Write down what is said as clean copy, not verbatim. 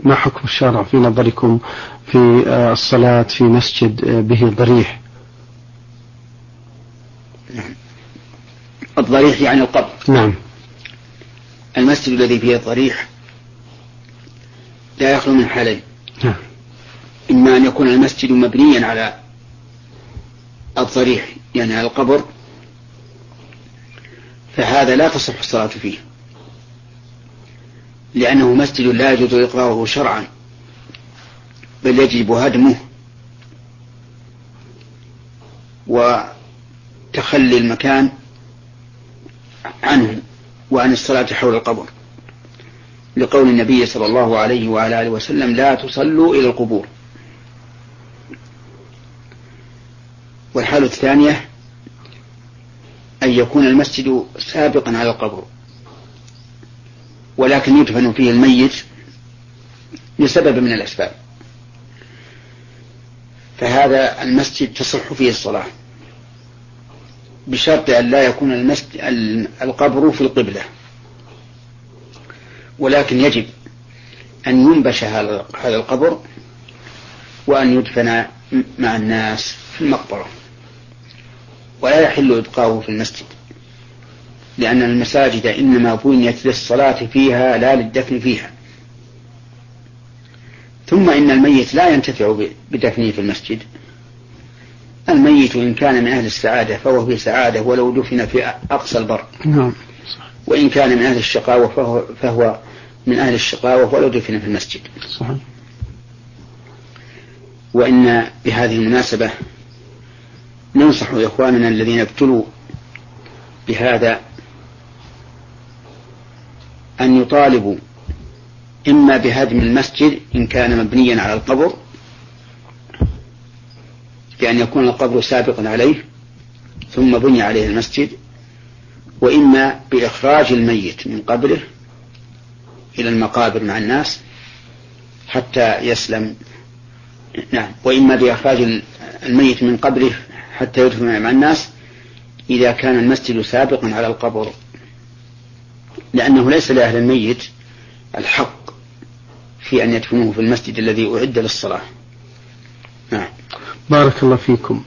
ما حكم الشرع في نظركم في الصلاة في مسجد به ضريح؟ الضريح يعني القبر. نعم. المسجد الذي فيه الضريح لا يخلو من حالين. نعم. إما أن يكون المسجد مبنيا على الضريح يعني على القبر، فهذا لا تصح الصلاة فيه، لأنه مسجد لا يجوز إقراره شرعا، بل يجب هدمه وتخلي المكان عنه وعن الصلاة حول القبر، لقول النبي صلى الله عليه وعلى آله وسلم: لا تصلوا إلى القبور. والحالة الثانية أن يكون المسجد سابقا على القبر، ولكن يدفن فيه الميت لسبب من الأسباب، فهذا المسجد تصح فيه الصلاة بشرط أن لا يكون القبر في القبلة، ولكن يجب أن ينبش هذا القبر وأن يدفن مع الناس في المقبرة، ولا يحل إبقاؤه في المسجد، لأن المساجد إنما بنيت للصلاة فيها لا للدفن فيها. ثم إن الميت لا ينتفع بدفنه في المسجد. الميت إن كان من أهل السعادة فهو في سعادة ولو دفن في أقصى البر، وإن كان من أهل الشقاوة فهو من أهل الشقاوة ولو دفن في المسجد. صحيح. وإن بهذه المناسبة ننصح إخواننا الذين ابتلوا بهذا أن يطالبوا إما بهدم المسجد إن كان مبنيا على القبر، بأن يكون القبر سابقا عليه ثم بني عليه المسجد، وإما بإخراج الميت من قبره إلى المقابر مع الناس حتى يسلم. نعم. وإما بإخراج الميت من قبره حتى يدفن مع الناس إذا كان المسجد سابقا على القبر، لأنه ليس لأهل الميت الحق في أن يدفنوه في المسجد الذي أعد للصلاة. نعم. بارك الله فيكم.